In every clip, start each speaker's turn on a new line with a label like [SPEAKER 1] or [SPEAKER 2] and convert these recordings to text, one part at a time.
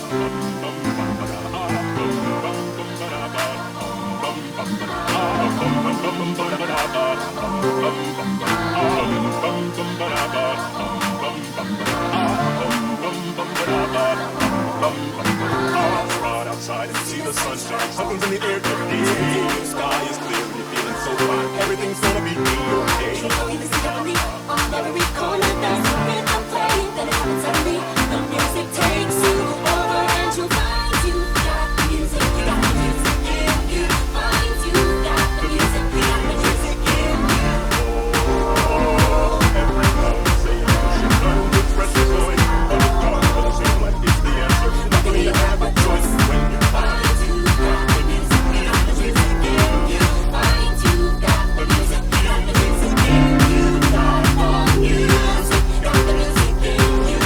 [SPEAKER 1] Outside and see the sunshine, something's in the air today. Sky is clear and you're feeling so fine. Everything's gonna be okay.
[SPEAKER 2] On every corner there's a rhythm playing, then it happens suddenly. The music takes you over and you'll find you got the music, you got the music in you. Find you got the music, you got the music in you.
[SPEAKER 1] Everyone saying you should learn to express your voice, but it doesn't seem like it's the answer. Luckily you have a choice when you find you got the music, you got the music in you.
[SPEAKER 2] Find you got the music, you got the music in you. Got the music, got the music in you.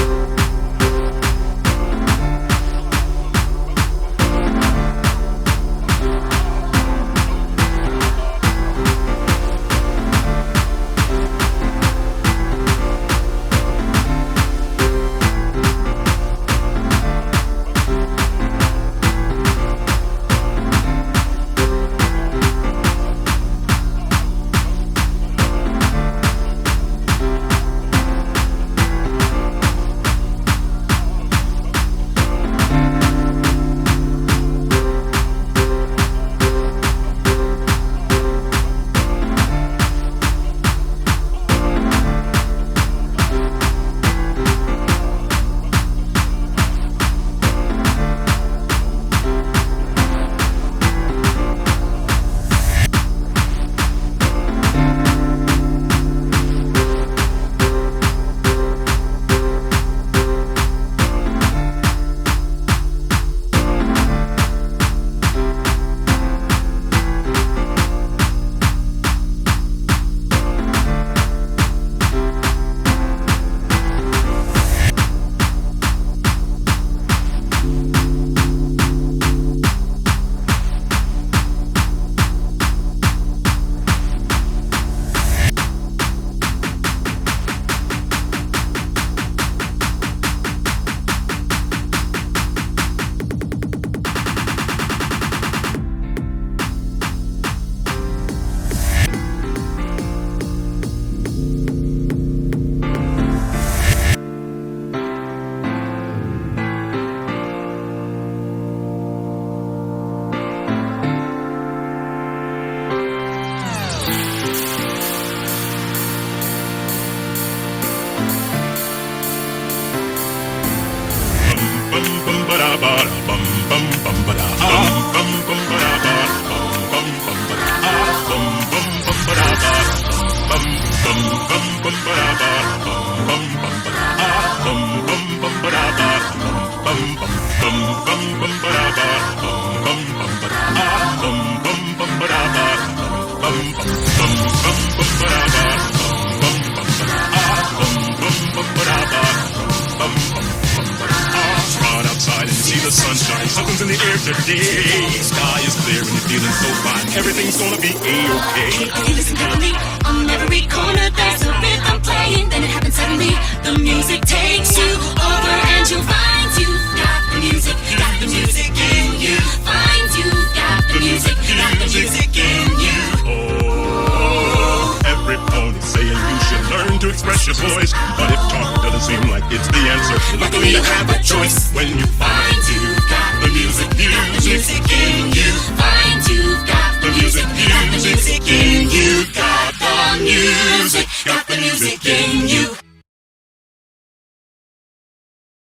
[SPEAKER 1] Run outside and see the sunshine. Something's in the air today. Sky is clear and you're feeling so fine. Everything's gonna be A-okay.
[SPEAKER 2] You listen carefully. On every corner there's a rhythm playing, then it happens suddenly. The music takes you over and you'll find you got the music, you got the music in you. Find you got the music, you got the music in you.
[SPEAKER 1] Oh, everybody's saying you should learn to express your voice, but if talk doesn't seem like it's the answer, luckily you have a choice when you find you got the music.